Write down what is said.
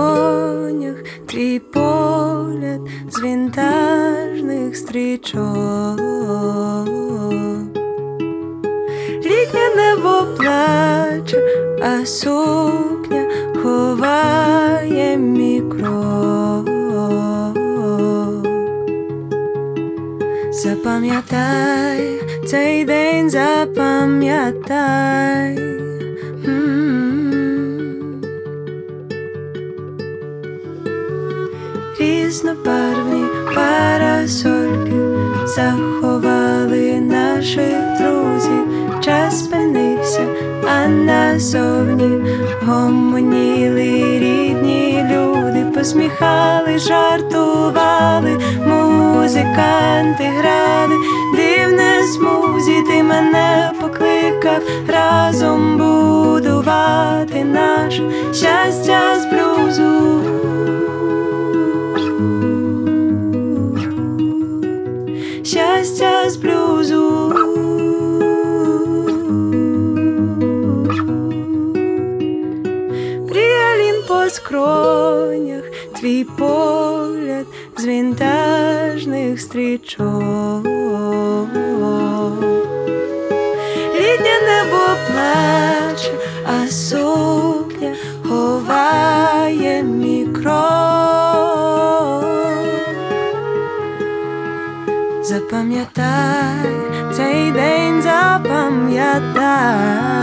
скронях твій погляд з вінтажних стрічок. Літнє небо плаче, а сукня ховає мій крок. Запам'ятай цей день, запам'ятай. Різнобарвні парасольки заховали наших друзів. Час спинився, а назовні гомоніли рідні люди. Посміхали, жартували, музиканти грали. Дивне смузі, ти мене покликав разом будувати наше щастя з блюзу. Щастя з блюзу. Пріалін по скронях, твій погляд з вінтажних стрічок. Літнє небо плаче, а сукня ховає мій крок. Запам'ятай цей день, запам'ятай.